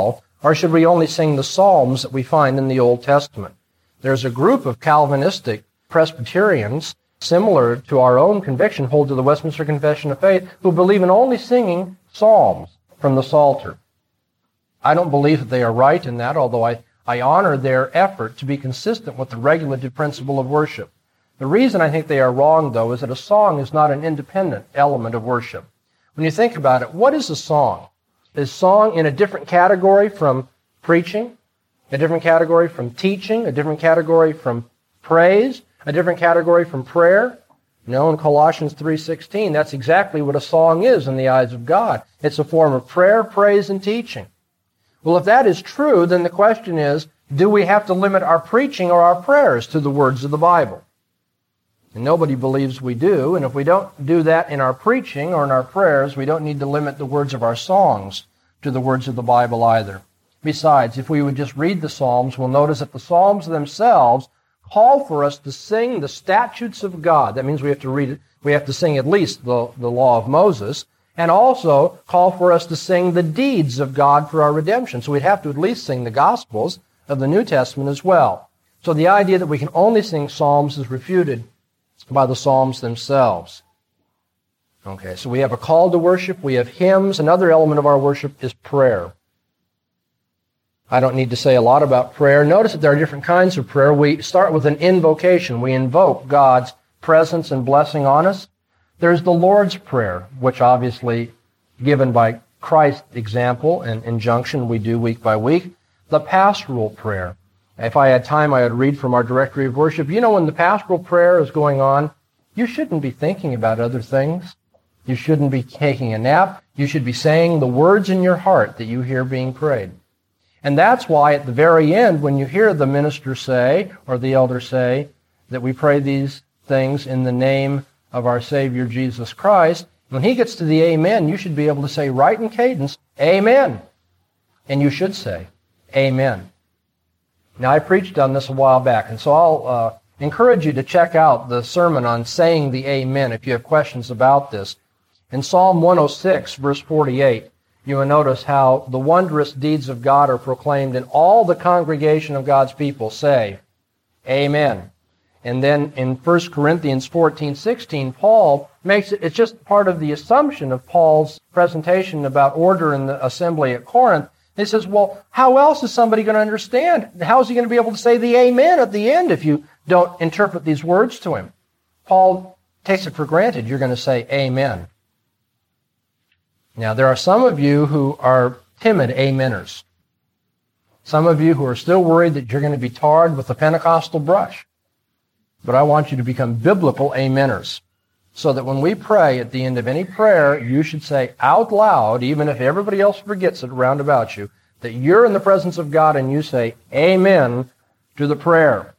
Or should we only sing the Psalms that we find in the Old Testament? There's a group of Calvinistic Presbyterians, similar to our own conviction, hold to the Westminster Confession of Faith, who believe in only singing Psalms from the Psalter. I don't believe that they are right in that, although I, I honor their effort to be consistent with the regulative principle of worship. The reason I think they are wrong, though, is that a song is not an independent element of worship. When you think about it, what is a song? Is song in a different category from preaching, a different category from teaching, a different category from praise, a different category from prayer? No, in Colossians three sixteen, that's exactly what a song is in the eyes of God. It's a form of prayer, praise, and teaching. Well, if that is true, then the question is, do we have to limit our preaching or our prayers to the words of the Bible? And nobody believes we do, and if we don't do that in our preaching or in our prayers, we don't need to limit the words of our songs to the words of the Bible either. Besides, if we would just read the Psalms, we'll notice that the Psalms themselves call for us to sing the statutes of God. That means we have to read it, we have to sing at least the, the law of Moses, and also call for us to sing the deeds of God for our redemption. So we'd have to at least sing the Gospels of the New Testament as well. So the idea that we can only sing Psalms is refuted by the Psalms themselves. Okay, so we have a call to worship, we have hymns. Another element of our worship is prayer. I don't need to say a lot about prayer. Notice that there are different kinds of prayer. We start with an invocation. We invoke God's presence and blessing on us. There's the Lord's Prayer, which obviously given by Christ's example and injunction we do week by week. The pastoral prayer. If I had time, I would read from our directory of worship. You know, when the pastoral prayer is going on, you shouldn't be thinking about other things. You shouldn't be taking a nap. You should be saying the words in your heart that you hear being prayed. And that's why at the very end, when you hear the minister say, or the elder say, that we pray these things in the name of our Savior Jesus Christ, when he gets to the amen, you should be able to say right in cadence, amen. And you should say, amen. Now, I preached on this a while back, and so I'll uh, encourage you to check out the sermon on saying the amen if you have questions about this. In Psalm one oh six, verse forty-eight, you will notice how the wondrous deeds of God are proclaimed, and all the congregation of God's people say, amen. And then in First Corinthians fourteen sixteen, Paul makes it, it's just part of the assumption of Paul's presentation about order in the assembly at Corinth. He says, well, how else is somebody going to understand? How is he going to be able to say the amen at the end if you don't interpret these words to him? Paul takes it for granted you're going to say amen. Now, there are some of you who are timid ameners. Some of you who are still worried that you're going to be tarred with a Pentecostal brush. But I want you to become biblical ameners, so that when we pray at the end of any prayer, you should say out loud, even if everybody else forgets it around about you, that you're in the presence of God and you say amen to the prayer.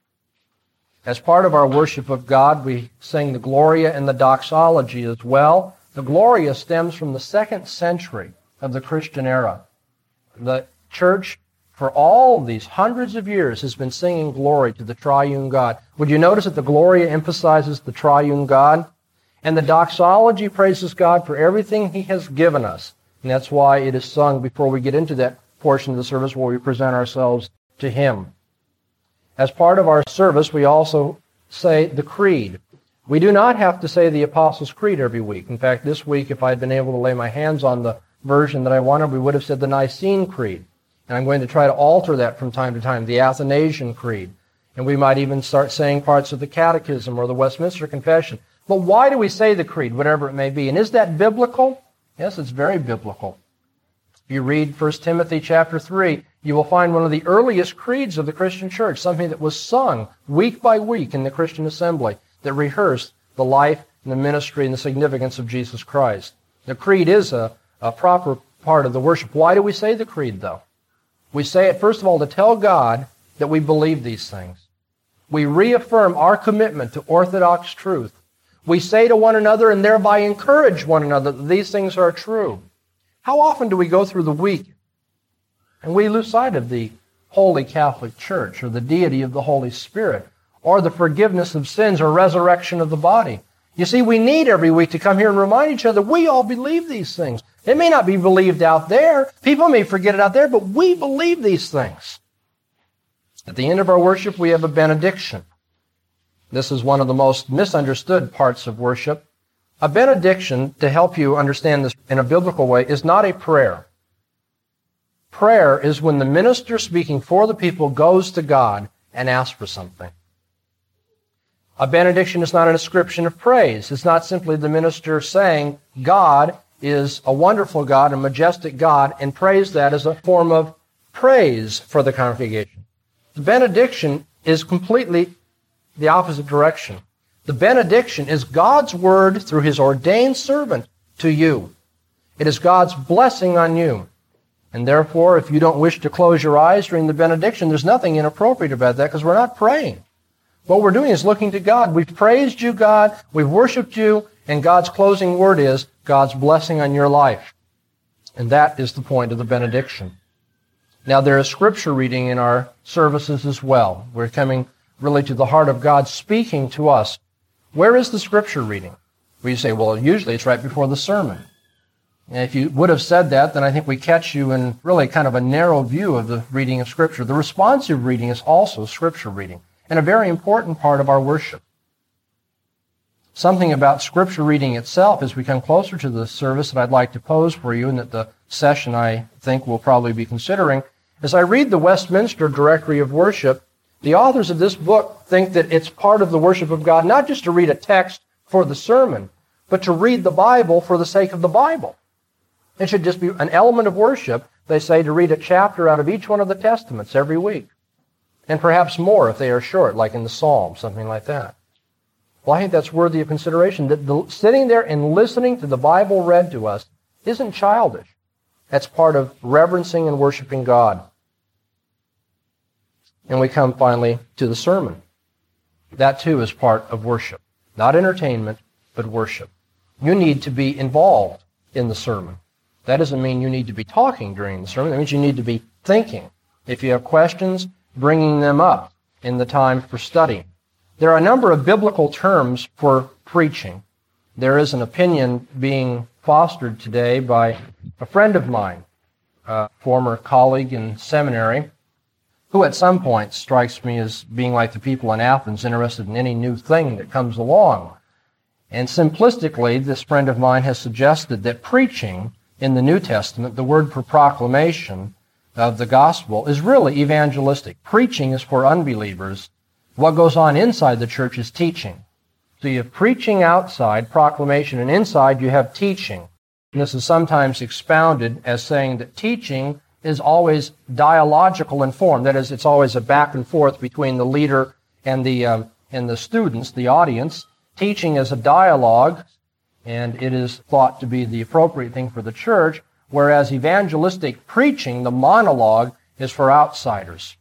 As part of our worship of God, we sing the Gloria and the doxology as well. The Gloria stems from the second century of the Christian era. The church, for all these hundreds of years, has been singing glory to the triune God. Would you notice that the Gloria emphasizes the triune God? And the doxology praises God for everything he has given us. And that's why it is sung before we get into that portion of the service where we present ourselves to him. As part of our service, we also say the Creed. We do not have to say the Apostles' Creed every week. In fact, this week, if I had been able to lay my hands on the version that I wanted, we would have said the Nicene Creed. And I'm going to try to alter that from time to time, the Athanasian Creed. And we might even start saying parts of the Catechism or the Westminster Confession. But why do we say the Creed, whatever it may be? And is that biblical? Yes, it's very biblical. If you read First Timothy chapter three, you will find one of the earliest creeds of the Christian church, something that was sung week by week in the Christian assembly, that rehearsed the life and the ministry and the significance of Jesus Christ. The Creed is a, a proper part of the worship. Why do we say the Creed, though? We say it, first of all, to tell God that we believe these things. We reaffirm our commitment to orthodox truth. We say to one another and thereby encourage one another that these things are true. How often do we go through the week and we lose sight of the Holy Catholic Church or the deity of the Holy Spirit or the forgiveness of sins or resurrection of the body? You see, we need every week to come here and remind each other we all believe these things. It may not be believed out there. People may forget it out there, but we believe these things. At the end of our worship, we have a benediction. This is one of the most misunderstood parts of worship. A benediction, to help you understand this in a biblical way, is not a prayer. Prayer is when the minister speaking for the people goes to God and asks for something. A benediction is not an ascription of praise. It's not simply the minister saying God is a wonderful God, a majestic God, and praise that as a form of praise for the congregation. The benediction is completely the opposite direction. The benediction is God's word through His ordained servant to you. It is God's blessing on you. And therefore, if you don't wish to close your eyes during the benediction, there's nothing inappropriate about that because we're not praying. What we're doing is looking to God. We've praised you, God. We've worshiped you. And God's closing word is God's blessing on your life. And that is the point of the benediction. Now, there is scripture reading in our services as well. We're coming really to the heart of God speaking to us. Where is the scripture reading? Well, you say, well, usually it's right before the sermon. And if you would have said that, then I think we catch you in really kind of a narrow view of the reading of Scripture. The responsive reading is also Scripture reading, and a very important part of our worship. Something about Scripture reading itself as we come closer to the service that I'd like to pose for you, and that the session I think we'll probably be considering. As I read the Westminster Directory of Worship, the authors of this book think that it's part of the worship of God not just to read a text for the sermon, but to read the Bible for the sake of the Bible. It should just be an element of worship, they say, to read a chapter out of each one of the Testaments every week. And perhaps more if they are short, like in the Psalms, something like that. Well, I think that's worthy of consideration. That the, sitting there and listening to the Bible read to us isn't childish. That's part of reverencing and worshiping God. And we come finally to the sermon. That too is part of worship. Not entertainment, but worship. You need to be involved in the sermon. That doesn't mean you need to be talking during the sermon. That means you need to be thinking. If you have questions, bringing them up in the time for study. There are a number of biblical terms for preaching. There is an opinion being fostered today by a friend of mine, a former colleague in seminary, who at some point strikes me as being like the people in Athens, interested in any new thing that comes along. And simplistically, this friend of mine has suggested that preaching in the New Testament, the word for proclamation of the gospel, is really evangelistic. Preaching is for unbelievers. What goes on inside the church is teaching. So you have preaching outside, proclamation, and inside you have teaching. And this is sometimes expounded as saying that teaching is always dialogical in form. That is, it's always a back and forth between the leader and the um, and the students, the audience. Teaching is a dialogue, and it is thought to be the appropriate thing for the church, whereas evangelistic preaching, the monologue, is for outsiders.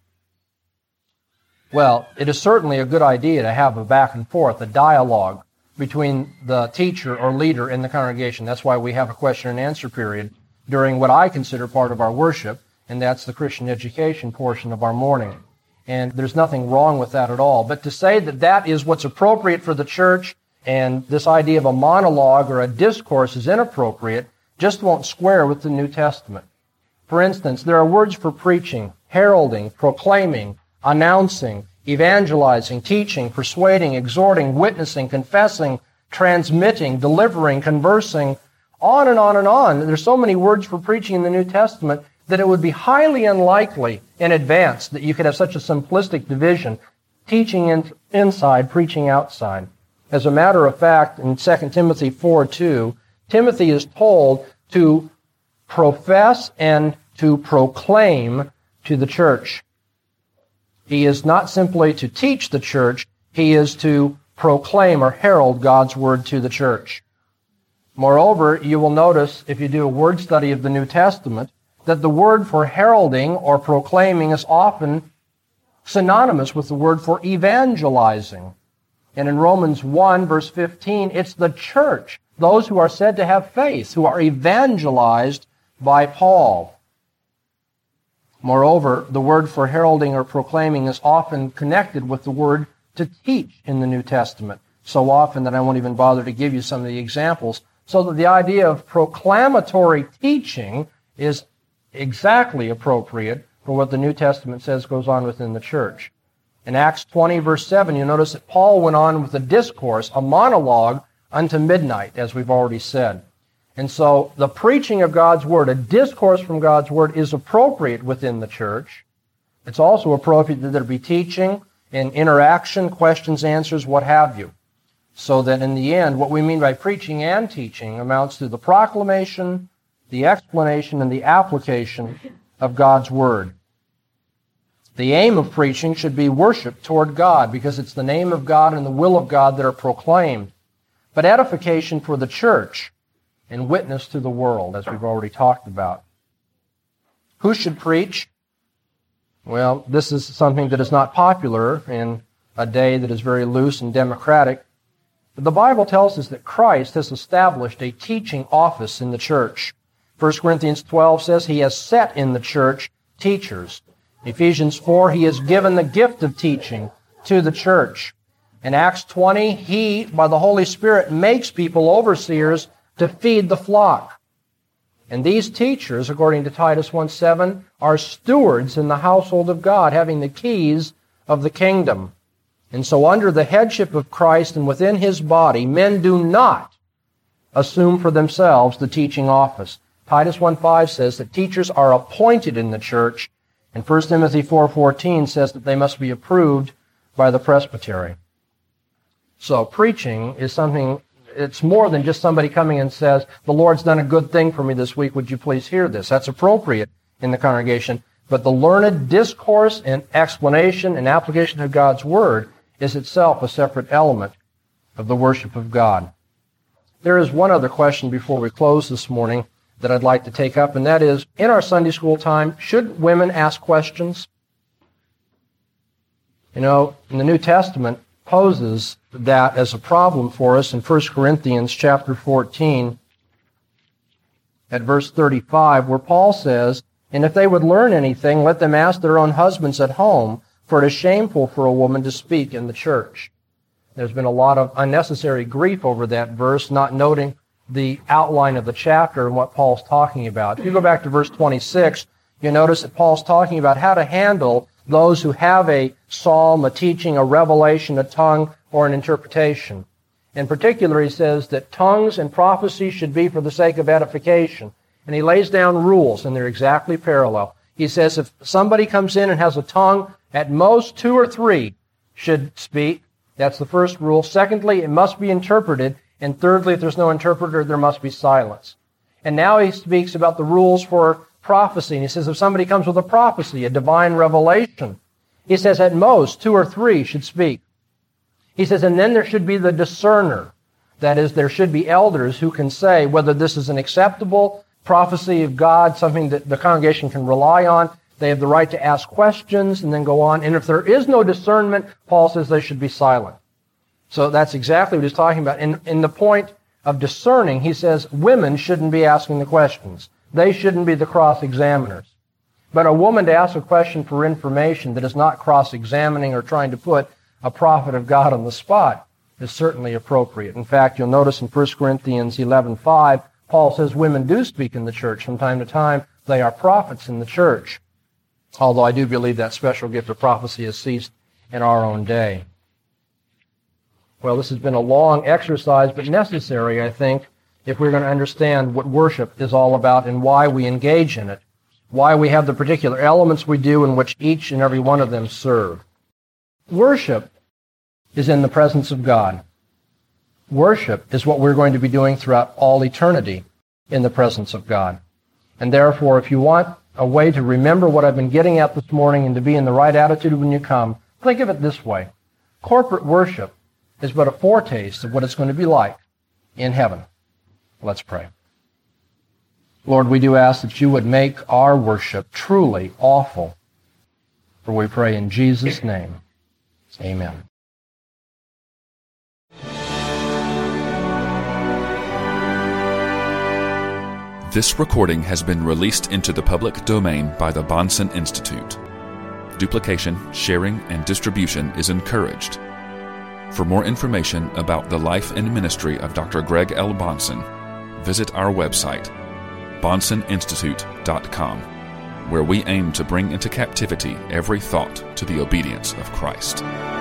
Well, it is certainly a good idea to have a back and forth, a dialogue between the teacher or leader in the congregation. That's why we have a question and answer period during what I consider part of our worship, and that's the Christian education portion of our morning. And there's nothing wrong with that at all. But to say that that is what's appropriate for the church, and this idea of a monologue or a discourse is inappropriate, just won't square with the New Testament. For instance, there are words for preaching, heralding, proclaiming, announcing, evangelizing, teaching, persuading, exhorting, witnessing, confessing, transmitting, delivering, conversing, on and on and on. There's so many words for preaching in the New Testament that it would be highly unlikely in advance that you could have such a simplistic division, teaching in, inside, preaching outside. As a matter of fact, in Second Timothy four two, Timothy is told to profess and to proclaim to the church. He is not simply to teach the church, he is to proclaim or herald God's word to the church. Moreover, you will notice, if you do a word study of the New Testament, that the word for heralding or proclaiming is often synonymous with the word for evangelizing. And in Romans one, verse fifteen, it's the church, those who are said to have faith, who are evangelized by Paul. Moreover, the word for heralding or proclaiming is often connected with the word to teach in the New Testament, so often that I won't even bother to give you some of the examples. So that the idea of proclamatory teaching is exactly appropriate for what the New Testament says goes on within the church. In Acts twenty, verse seven, you notice that Paul went on with a discourse, a monologue, unto midnight, as we've already said. And so the preaching of God's Word, a discourse from God's Word, is appropriate within the church. It's also appropriate that there be teaching and interaction, questions, answers, what have you. So that in the end, what we mean by preaching and teaching amounts to the proclamation, the explanation, and the application of God's Word. The aim of preaching should be worship toward God, because it's the name of God and the will of God that are proclaimed. But edification for the church and witness to the world, as we've already talked about. Who should preach? Well, this is something that is not popular in a day that is very loose and democratic. But the Bible tells us that Christ has established a teaching office in the church. First Corinthians twelve says He has set in the church teachers. Ephesians four, He has given the gift of teaching to the church. In Acts twenty, He, by the Holy Spirit, makes people overseers to feed the flock. And these teachers, according to Titus one seven, are stewards in the household of God, having the keys of the kingdom. And so under the headship of Christ and within His body, men do not assume for themselves the teaching office. Titus one five says that teachers are appointed in the church, and First Timothy four fourteen says that they must be approved by the presbytery. So preaching is something, it's more than just somebody coming and says, the Lord's done a good thing for me this week, would you please hear this? That's appropriate in the congregation. But the learned discourse and explanation and application of God's Word is itself a separate element of the worship of God. There is one other question before we close this morning that I'd like to take up, and that is, in our Sunday school time, should women ask questions? You know, in the New Testament poses that as a problem for us in First Corinthians chapter fourteen at verse thirty-five, where Paul says, "And if they would learn anything, let them ask their own husbands at home, for it is shameful for a woman to speak in the church." There's been a lot of unnecessary grief over that verse, not noting the outline of the chapter and what Paul's talking about. If you go back to verse twenty-six, you notice that Paul's talking about how to handle those who have a psalm, a teaching, a revelation, a tongue, or an interpretation. In particular, he says that tongues and prophecy should be for the sake of edification. And he lays down rules, and they're exactly parallel. He says if somebody comes in and has a tongue, at most two or three should speak. That's the first rule. Secondly, it must be interpreted. And thirdly, if there's no interpreter, there must be silence. And now he speaks about the rules for prophecy. And he says if somebody comes with a prophecy, a divine revelation, he says at most two or three should speak. He says, and then there should be the discerner. That is, there should be elders who can say whether this is an acceptable prophecy of God, something that the congregation can rely on. They have the right to ask questions and then go on. And if there is no discernment, Paul says they should be silent. So that's exactly what he's talking about. In, in the point of discerning, he says women shouldn't be asking the questions. They shouldn't be the cross-examiners. But a woman to ask a question for information that is not cross-examining or trying to put a prophet of God on the spot is certainly appropriate. In fact, you'll notice in First Corinthians eleven five, Paul says women do speak in the church from time to time. They are prophets in the church. Although I do believe that special gift of prophecy has ceased in our own day. Well, this has been a long exercise, but necessary, I think, if we're going to understand what worship is all about and why we engage in it, why we have the particular elements we do in which each and every one of them serve. Worship is in the presence of God. Worship is what we're going to be doing throughout all eternity in the presence of God. And therefore, if you want a way to remember what I've been getting at this morning and to be in the right attitude when you come, think of it this way. Corporate worship is but a foretaste of what it's going to be like in heaven. Let's pray. Lord, we do ask that you would make our worship truly awful. For we pray in Jesus' name. Amen. This recording has been released into the public domain by the Bahnsen Institute. Duplication, sharing, and distribution is encouraged. For more information about the life and ministry of Doctor Greg L. Bahnsen, visit our website, bonson institute dot com, where we aim to bring into captivity every thought to the obedience of Christ.